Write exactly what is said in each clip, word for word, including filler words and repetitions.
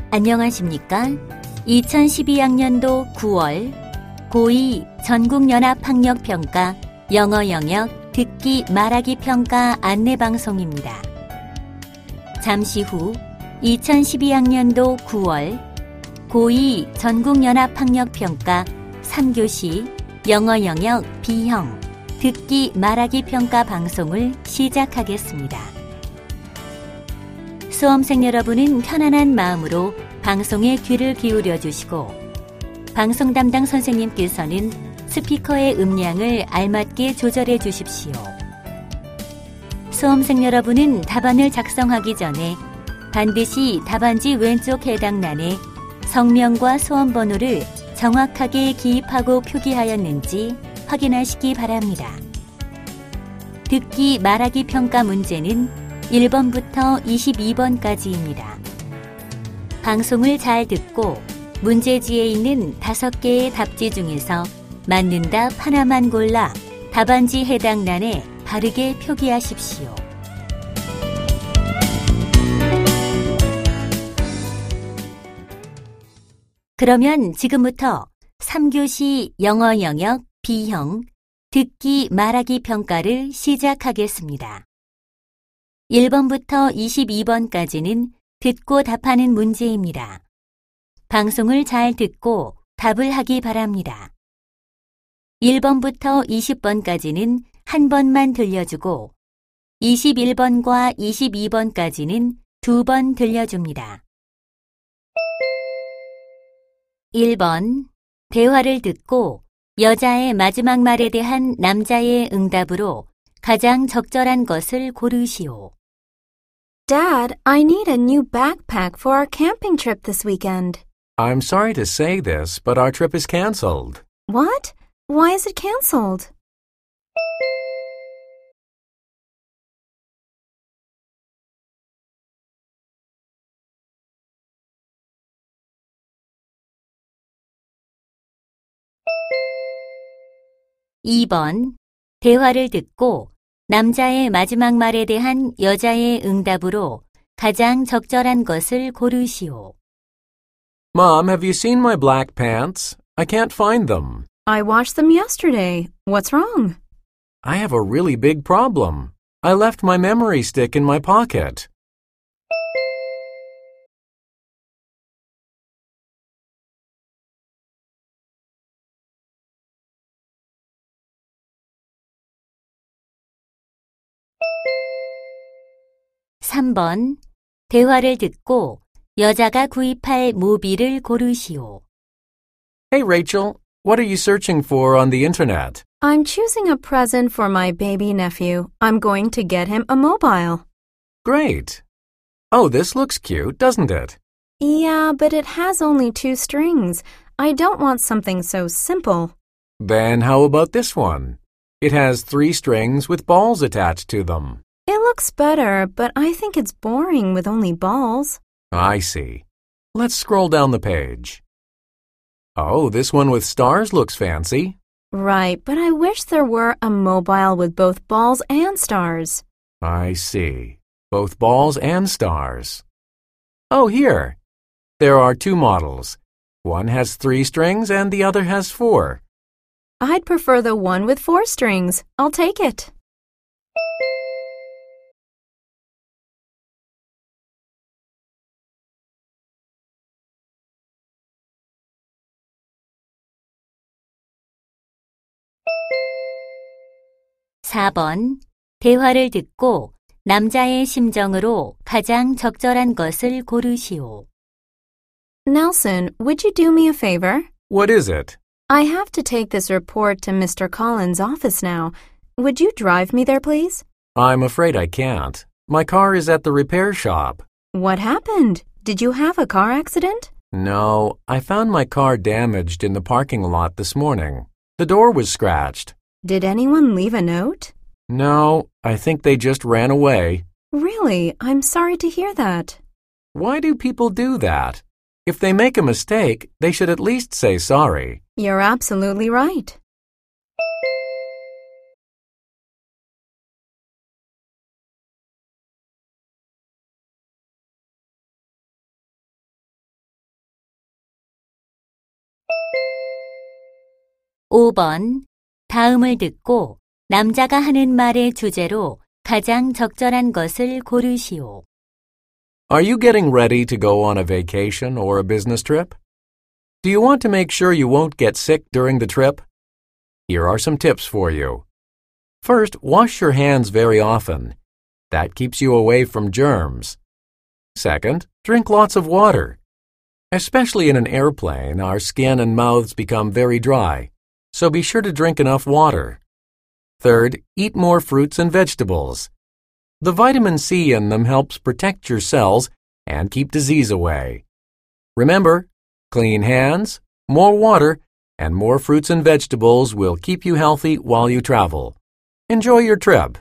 안녕하십니까? 이천십이 학년도 구월 고이 전국연합학력평가 영어 영역 듣기 말하기 평가 안내방송입니다. 잠시 후 이천십이 학년도 구월 고이 전국연합학력평가 삼 교시 영어 영역 B형 듣기 말하기 평가 방송을 시작하겠습니다. 수험생 여러분은 편안한 마음으로 방송에 귀를 기울여 주시고 방송 담당 선생님께서는 스피커의 음량을 알맞게 조절해 주십시오. 수험생 여러분은 답안을 작성하기 전에 반드시 답안지 왼쪽 해당란에 성명과 수험번호를 정확하게 기입하고 표기하였는지 확인하시기 바랍니다. 듣기 말하기 평가 문제는 일 번부터 이십이 번까지입니다. 방송을 잘 듣고 문제지에 있는 다섯 개의 답지 중에서 맞는 답 하나만 골라 답안지 해당란에 바르게 표기하십시오. 그러면 지금부터 삼 교시 영어 영역 B형 듣기 말하기 평가를 시작하겠습니다. 일 번부터 이십이 번까지는 듣고 답하는 문제입니다. 방송을 잘 듣고 답을 하기 바랍니다. 일 번부터 이십 번까지는 한 번만 들려주고 이십일 번과 이십이 번까지는 두 번 들려줍니다. 일 번 대화를 듣고 여자의 마지막 말에 대한 남자의 응답으로 가장 적절한 것을 고르시오. Dad, I need a new backpack for our camping trip this weekend. I'm sorry to say this, but our trip is canceled. What? Why is it canceled? 이 번 대화를 듣고 남자의 마지막 말에 대한 여자의 응답으로 가장 적절한 것을 고르시오. Mom, have you seen my black pants? I can't find them. I washed them yesterday. What's wrong? I have a really big problem. I left my memory stick in my pocket. 삼 번 대화를 듣고 여자가 구입할 모비를 고르시오. Hey, Rachel, what are you searching for on the internet? I'm choosing a present for my baby nephew. I'm going to get him a mobile. Great. Oh, this looks cute, doesn't it? Yeah, but it has only two strings. I don't want something so simple. Then how about this one? It has three strings with balls attached to them. It looks better, but I think it's boring with only balls. I see. Let's scroll down the page. Oh, this one with stars looks fancy. Right, but I wish there were a mobile with both balls and stars. I see. Both balls and stars. Oh, here. There are two models. One has three strings and the other has four. I'd prefer the one with four strings. I'll take it. 사 번 대화를 듣고 남자의 심정으로 가장 적절한 것을 고르시오. Nelson, would you do me a favor? What is it? I have to take this report to Mister Collins' office now. Would you drive me there, please? I'm afraid I can't. My car is at the repair shop. What happened? Did you have a car accident? No, I found my car damaged in the parking lot this morning. The door was scratched. Did anyone leave a note? No, I think they just ran away. Really? I'm sorry to hear that. Why do people do that? If they make a mistake, they should at least say sorry. You're absolutely right. 오 번. 다음을 듣고 남자가 하는 말의 주제로 가장 적절한 것을 고르시오. Are you getting ready to go on a vacation or a business trip? Do you want to make sure you won't get sick during the trip? Here are some tips for you. First, wash your hands very often. That keeps you away from germs. Second, drink lots of water. Especially in an airplane, our skin and mouths become very dry, so be sure to drink enough water. Third, eat more fruits and vegetables. The vitamin C in them helps protect your cells and keep disease away. Remember, clean hands, more water, and more fruits and vegetables will keep you healthy while you travel. Enjoy your trip.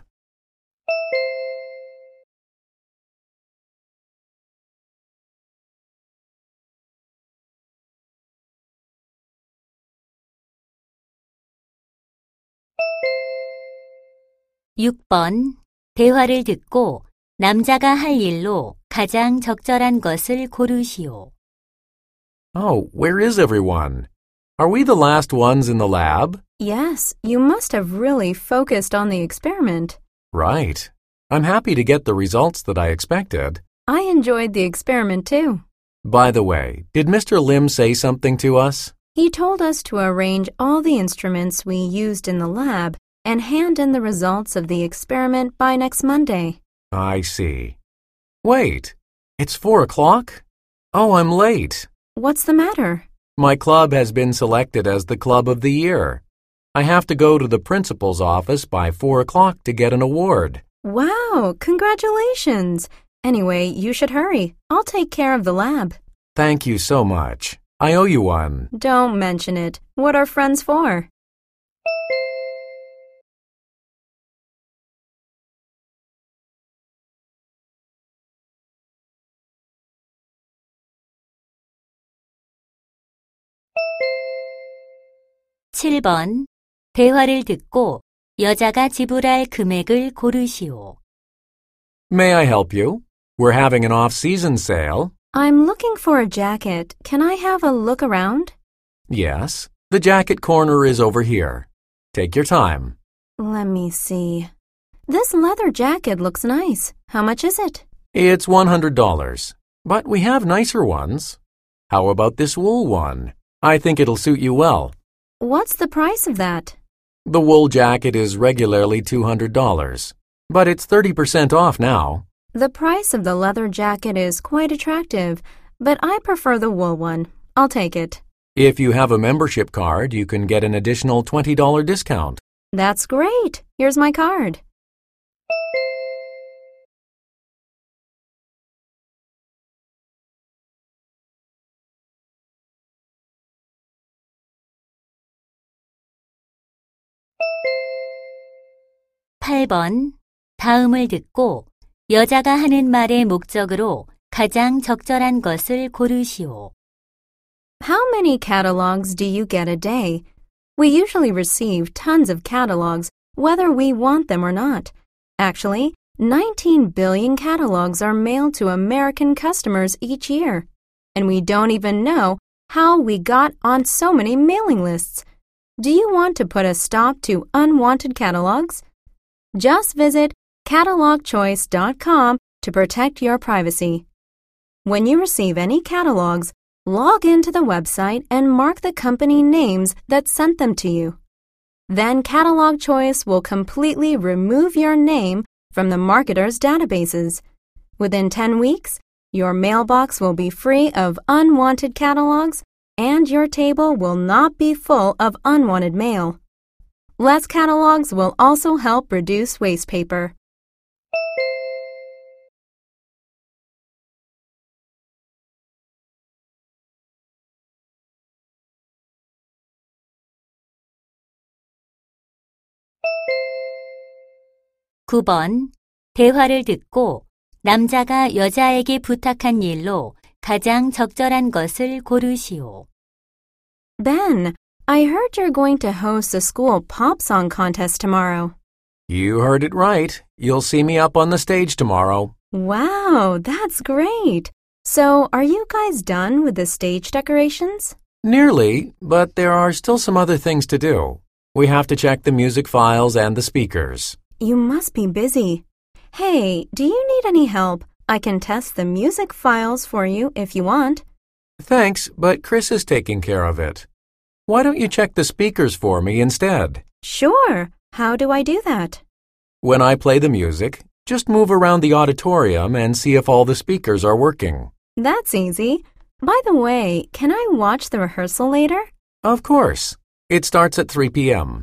육 번. 대화를 듣고 남자가 할 일로 가장 적절한 것을 고르시오. Oh, where is everyone? Are we the last ones in the lab? Yes, you must have really focused on the experiment. Right. I'm happy to get the results that I expected. I enjoyed the experiment too. By the way, did Mister Lim say something to us? He told us to arrange all the instruments we used in the lab and hand in the results of the experiment by next Monday. I see. Wait, it's four o'clock? Oh, I'm late. What's the matter? My club has been selected as the club of the year. I have to go to the principal's office by four o'clock to get an award. Wow, congratulations! Anyway, you should hurry. I'll take care of the lab. Thank you so much. I owe you one. Don't mention it. What are friends for? 칠 번. 대화를 듣고 여자가 지불할 금액을 고르시오. May I help you? We're having an off-season sale. I'm looking for a jacket. Can I have a look around? Yes, the jacket corner is over here. Take your time. Let me see. This leather jacket looks nice. How much is it? It's one hundred dollars, but we have nicer ones. How about this wool one? I think it'll suit you well. What's the price of that? The wool jacket is regularly two hundred dollars, but it's thirty percent off now. The price of the leather jacket is quite attractive, but I prefer the wool one. I'll take it. If you have a membership card, you can get an additional twenty dollars discount. That's great. Here's my card. 팔 번. 다음을 듣고 여자가 하는 말의 목적으로 가장 적절한 것을 고르시오. How many catalogs do you get a day? We usually receive tons of catalogs, whether we want them or not. Actually, nineteen billion catalogs are mailed to American customers each year. And we don't even know how we got on so many mailing lists. Do you want to put a stop to unwanted catalogs? Just visit catalog choice dot com to protect your privacy. When you receive any catalogs, log into the website and mark the company names that sent them to you. Then Catalog Choice will completely remove your name from the marketer's databases. Within ten weeks, your mailbox will be free of unwanted catalogs and your table will not be full of unwanted mail. Less catalogs will also help reduce waste paper. 구 번. 대화를 듣고 남자가 여자에게 부탁한 일로 가장 적절한 것을 고르시오. Ben, I heard you're going to host a school pop song contest tomorrow. You heard it right. You'll see me up on the stage tomorrow. Wow, that's great. So, are you guys done with the stage decorations? Nearly, but there are still some other things to do. We have to check the music files and the speakers. You must be busy. Hey, do you need any help? I can test the music files for you if you want. Thanks, but Chris is taking care of it. Why don't you check the speakers for me instead? Sure. How do I do that? When I play the music, just move around the auditorium and see if all the speakers are working. That's easy. By the way, can I watch the rehearsal later? Of course. It starts at three p.m.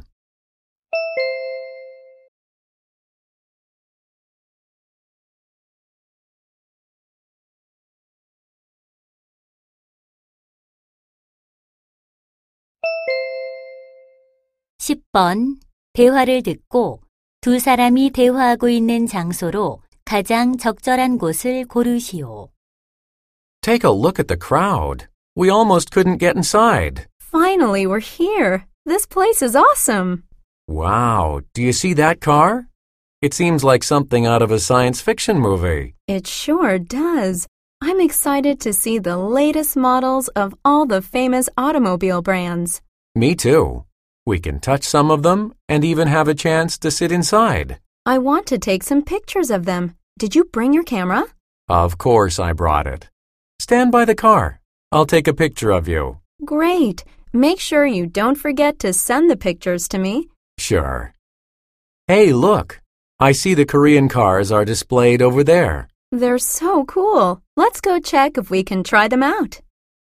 십 번. 대화를 듣고 두 사람이 대화하고 있는 장소로 가장 적절한 곳을 고르시오. Take a look at the crowd. We almost couldn't get inside. Finally, we're here. This place is awesome. Wow, do you see that car? It seems like something out of a science fiction movie. It sure does. I'm excited to see the latest models of all the famous automobile brands. Me too. We can touch some of them and even have a chance to sit inside. I want to take some pictures of them. Did you bring your camera? Of course I brought it. Stand by the car. I'll take a picture of you. Great. Make sure you don't forget to send the pictures to me. Sure. Hey, look. I see the Korean cars are displayed over there. They're so cool. Let's go check if we can try them out.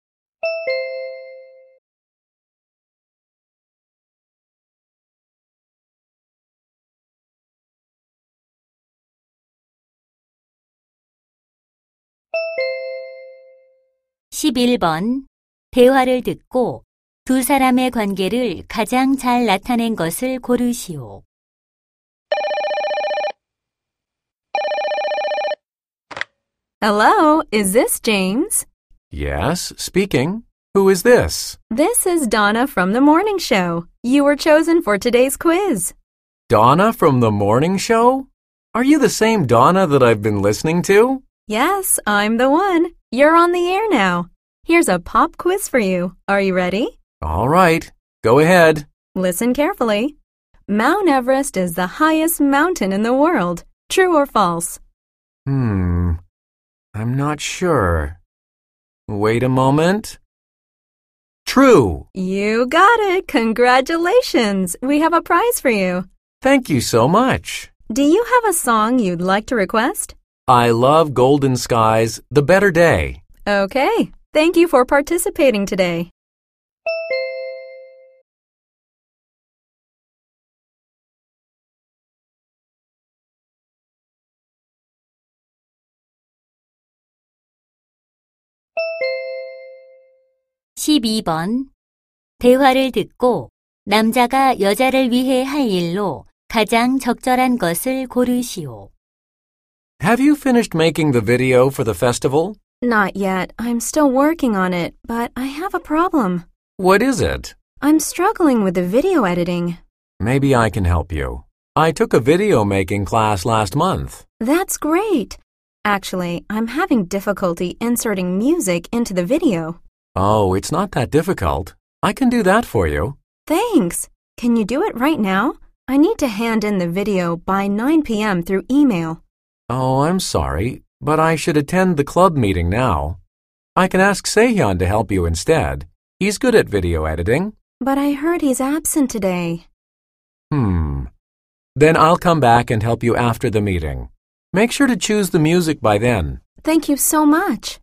십일 번. 대화를 듣고 두 사람의 관계를 가장 잘 나타낸 것을 고르시오. Hello, is this James? Yes, speaking. Who is this? This is Donna from the morning show. You were chosen for today's quiz. Donna from the morning show? Are you the same Donna that I've been listening to? Yes, I'm the one. You're on the air now. Here's a pop quiz for you. Are you ready? All right, go ahead. Listen carefully. Mount Everest is the highest mountain in the world. True or false? Hmm, I'm not sure. Wait a moment. True. You got it. Congratulations. We have a prize for you. Thank you so much. Do you have a song you'd like to request? I love Golden Skies, The Better Day. Okay. Thank you for participating today. 십이 번. 대화를 듣고 남자가 여자를 위해 할 일로 가장 적절한 것을 고르시오. Have you finished making the video for the festival? Not yet. I'm still working on it, but I have a problem. What is it? I'm struggling with the video editing. Maybe I can help you. I took a video making class last month. That's great. Actually, I'm having difficulty inserting music into the video. Oh, it's not that difficult. I can do that for you. Thanks. Can you do it right now? I need to hand in the video by nine p.m. through email. Oh, I'm sorry, but I should attend the club meeting now. I can ask Sehyun to help you instead. He's good at video editing. But I heard he's absent today. Hmm. Then I'll come back and help you after the meeting. Make sure to choose the music by then. Thank you so much.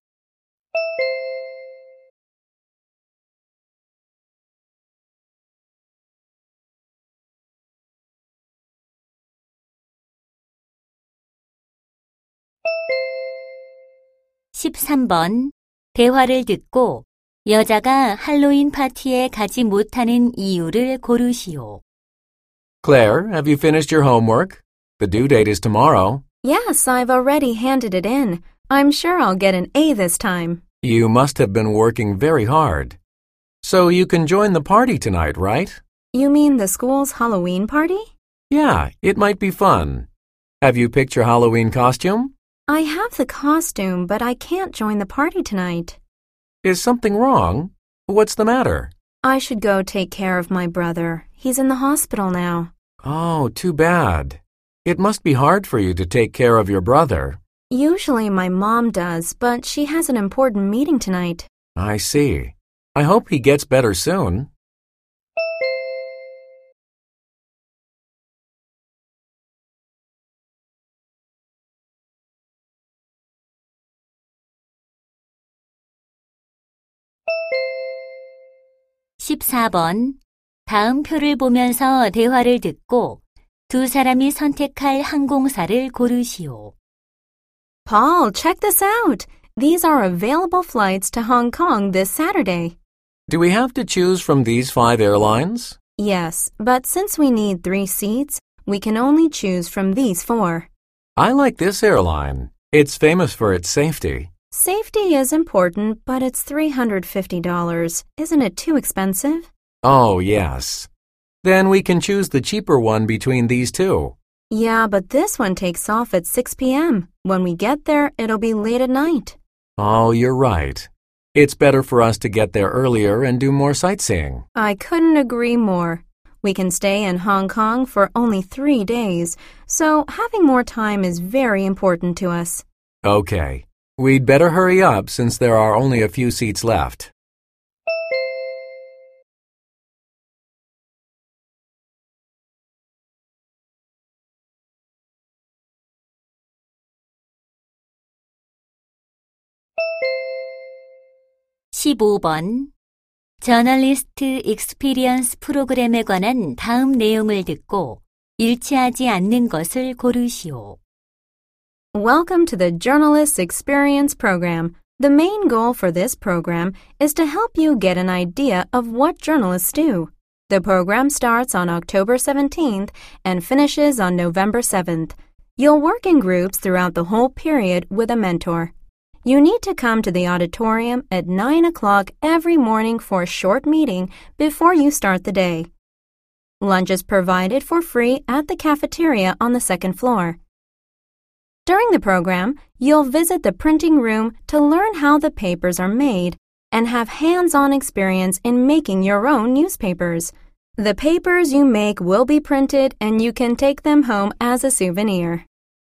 십삼 번. 대화를 듣고 여자가 할로윈 파티에 가지 못하는 이유를 고르시오. Claire, have you finished your homework? The due date is tomorrow. Yes, I've already handed it in. I'm sure I'll get an A this time. You must have been working very hard. So you can join the party tonight, right? You mean the school's Halloween party? Yeah, it might be fun. Have you picked your Halloween costume? I have the costume, but I can't join the party tonight. Is something wrong? What's the matter? I should go take care of my brother. He's in the hospital now. Oh, too bad. It must be hard for you to take care of your brother. Usually my mom does, but she has an important meeting tonight. I see. I hope he gets better soon. 십사 번. 다음 표를 보면서 대화를 듣고 두 사람이 선택할 항공사를 고르시오. Paul, check this out. These are available flights to Hong Kong this Saturday. Do we have to choose from these five airlines? Yes, but since we need three seats, we can only choose from these four. I like this airline. It's famous for its safety. Safety is important, but it's three hundred fifty dollars. Isn't it too expensive? Oh, yes. Then we can choose the cheaper one between these two. Yeah, but this one takes off at six p.m. When we get there, it'll be late at night. Oh, you're right. It's better for us to get there earlier and do more sightseeing. I couldn't agree more. We can stay in Hong Kong for only three days, so having more time is very important to us. Okay. We'd better hurry up since there are only a few seats left. 십오 번. 저널리스트 익스피리언스 프로그램에 관한 다음 내용을 듣고 일치하지 않는 것을 고르시오. Welcome to the Journalist Experience Program. The main goal for this program is to help you get an idea of what journalists do. The program starts on October seventeenth and finishes on November seventh. You'll work in groups throughout the whole period with a mentor. You need to come to the auditorium at nine o'clock every morning for a short meeting before you start the day. Lunch is provided for free at the cafeteria on the second floor. During the program, you'll visit the printing room to learn how the papers are made and have hands-on experience in making your own newspapers. The papers you make will be printed and you can take them home as a souvenir.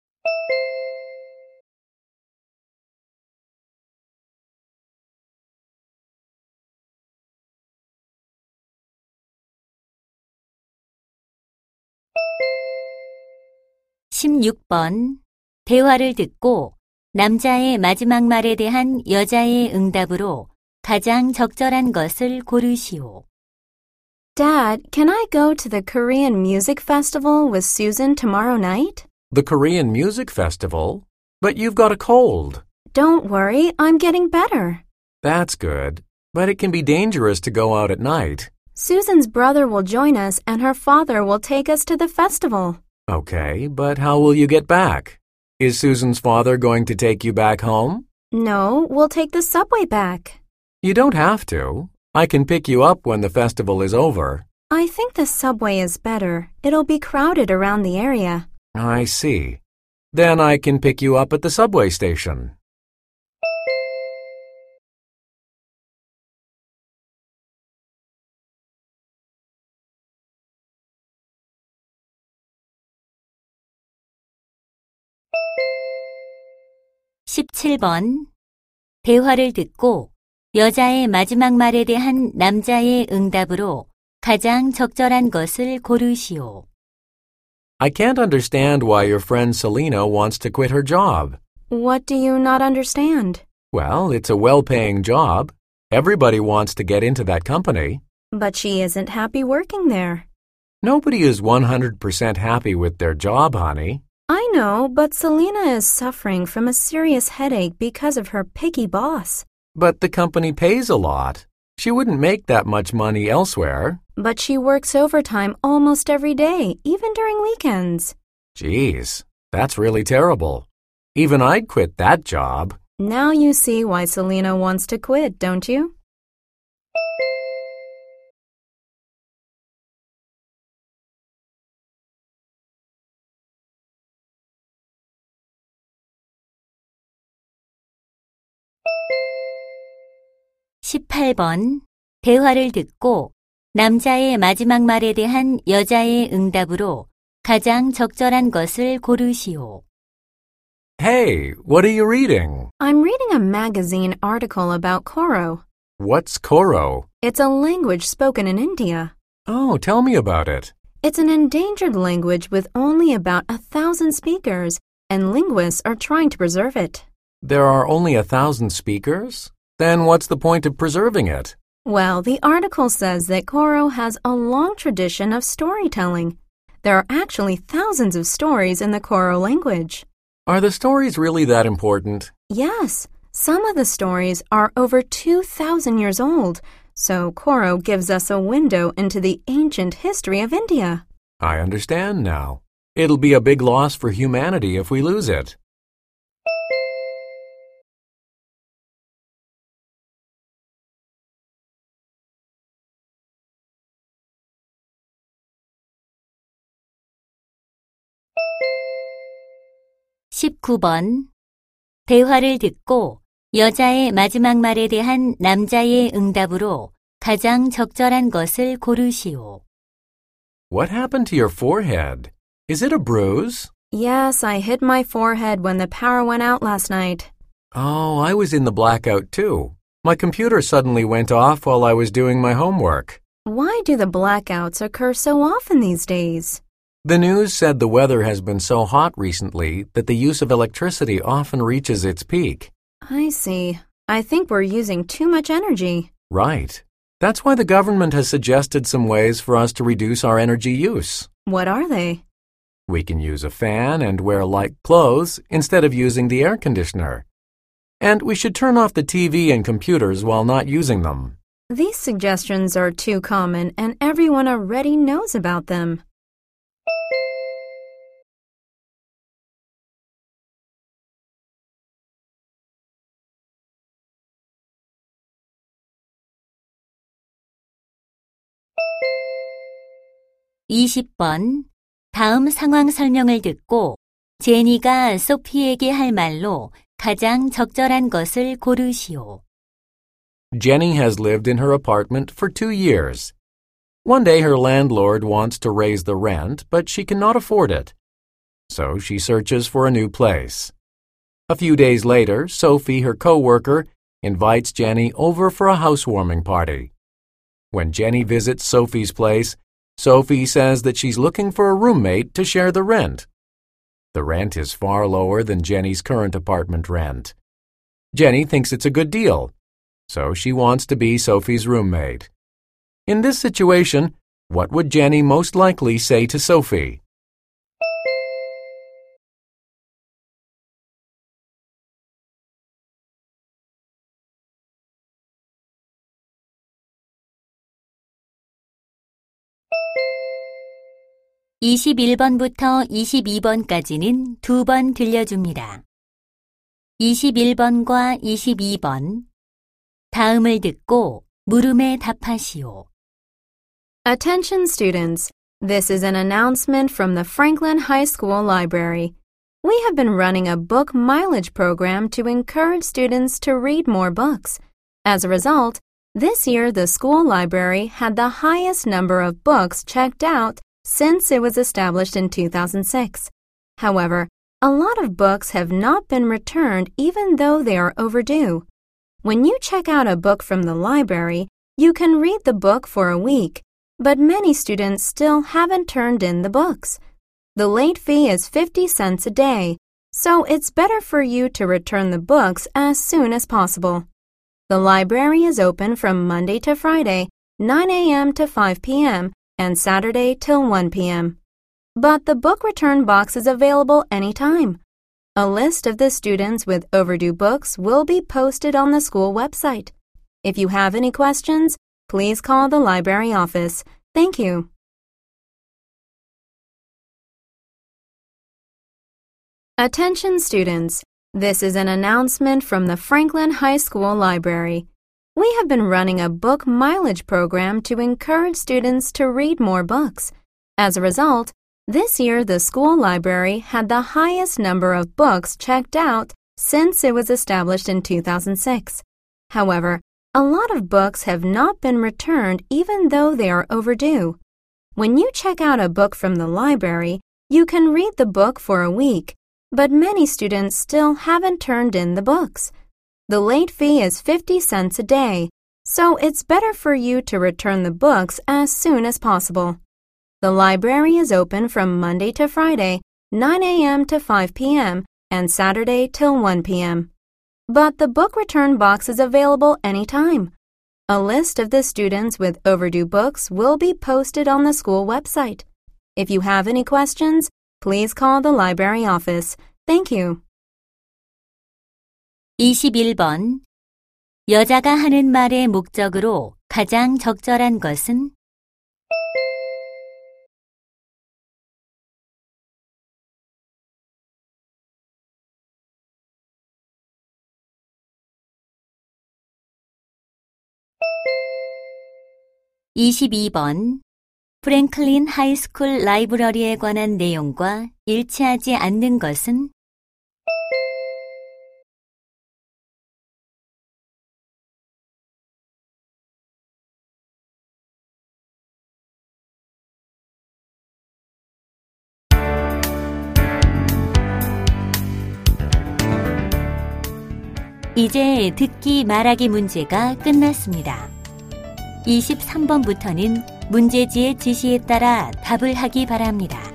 십육 번. 대화를 듣고 남자의 마지막 말에 대한 여자의 응답으로 가장 적절한 것을 고르시오. Dad, can I go to the Korean Music Festival with Susan tomorrow night? The Korean Music Festival? But you've got a cold. Don't worry, I'm getting better. That's good, but it can be dangerous to go out at night. Susan's brother will join us and her father will take us to the festival. Okay, but how will you get back? Is Susan's father going to take you back home? No, we'll take the subway back. You don't have to. I can pick you up when the festival is over. I think the subway is better. It'll be crowded around the area. I see. Then I can pick you up at the subway station. 십칠 번. 대화를 듣고 여자의 마지막 말에 대한 남자의 응답으로 가장 적절한 것을 고르시오. I can't understand why your friend Selena wants to quit her job. What do you not understand? Well, it's a well-paying job. Everybody wants to get into that company. But she isn't happy working there. Nobody is one hundred percent happy with their job, honey. I know, but Selena is suffering from a serious headache because of her picky boss. But the company pays a lot. She wouldn't make that much money elsewhere. But she works overtime almost every day, even during weekends. Geez, that's really terrible. Even I'd quit that job. Now you see why Selena wants to quit, don't you? 십팔 번. 대화를 듣고 남자의 마지막 말에 대한 여자의 응답으로 가장 적절한 것을 고르시오. Hey, what are you reading? I'm reading a magazine article about Koro. What's Koro? It's a language spoken in India. Oh, tell me about it. It's an endangered language with only about a thousand speakers, and linguists are trying to preserve it. There are only a thousand speakers? Then what's the point of preserving it? Well, the article says that Koro has a long tradition of storytelling. There are actually thousands of stories in the Koro language. Are the stories really that important? Yes, some of the stories are over two thousand years old, so Koro gives us a window into the ancient history of India. I understand now. It'll be a big loss for humanity if we lose it. 십구 번. 대화를 듣고 여자의 마지막 말에 대한 남자의 응답으로 가장 적절한 것을 고르시오. What happened to your forehead? Is it a bruise? Yes, I hit my forehead when the power went out last night. Oh, I was in the blackout too. My computer suddenly went off while I was doing my homework. Why do the blackouts occur so often these days? The news said the weather has been so hot recently that the use of electricity often reaches its peak. I see. I think we're using too much energy. Right. That's why the government has suggested some ways for us to reduce our energy use. What are they? We can use a fan and wear light clothes instead of using the air conditioner. And we should turn off the T V and computers while not using them. These suggestions are too common and everyone already knows about them. 이십 번. 다음 상황 설명을 듣고 제니가 소피에게 할 말로 가장 적절한 것을 고르시오. Jenny has lived in her apartment for two years. One day her landlord wants to raise the rent, but she cannot afford it. So she searches for a new place. A few days later, Sophie, her co-worker, invites Jenny over for a housewarming party. When Jenny visits Sophie's place, Sophie says that she's looking for a roommate to share the rent. The rent is far lower than Jenny's current apartment rent. Jenny thinks it's a good deal, so she wants to be Sophie's roommate. In this situation, what would Jenny most likely say to Sophie? 이십일 번부터 이십이 번까지는 두 번 들려줍니다. 이십일 번과 이십이 번. 다음을 듣고 물음에 답하시오. Attention students, this is an announcement from the Franklin High School Library. We have been running a book mileage program to encourage students to read more books. As a result, this year the school library had the highest number of books checked out since it was established in two thousand six. However, a lot of books have not been returned even though they are overdue. When you check out a book from the library, you can read the book for a week, but many students still haven't turned in the books. The late fee is fifty cents a day, so it's better for you to return the books as soon as possible. The library is open from Monday to Friday, nine a m to five p m, and Saturday till one p m But the book return box is available anytime. A list of the students with overdue books will be posted on the school website. If you have any questions, please call the library office. Thank you. Attention students, this is an announcement from the Franklin High School Library. We have been running a book mileage program to encourage students to read more books. As a result, this year the school library had the highest number of books checked out since it was established in two thousand six. However, A lot of books have not been returned even though they are overdue. When you check out a book from the library, you can read the book for a week, but many students still haven't turned in the books. The late fee is fifty cents a day, so it's better for you to return the books as soon as possible. The library is open from Monday to Friday, nine a.m. to five p.m., and Saturday till one p.m. But the book return box is available anytime. A list of the students with overdue books will be posted on the school website. If you have any questions, please call the library office. Thank you. 이십일 번. 여자가 하는 말의 목적으로 가장 적절한 것은? 이십이 번. 프랭클린 하이스쿨 라이브러리에 관한 내용과 일치하지 않는 것은? 이제 듣기 말하기 문제가 끝났습니다. 이십삼 번부터는 문제지의 지시에 따라 답을 하기 바랍니다.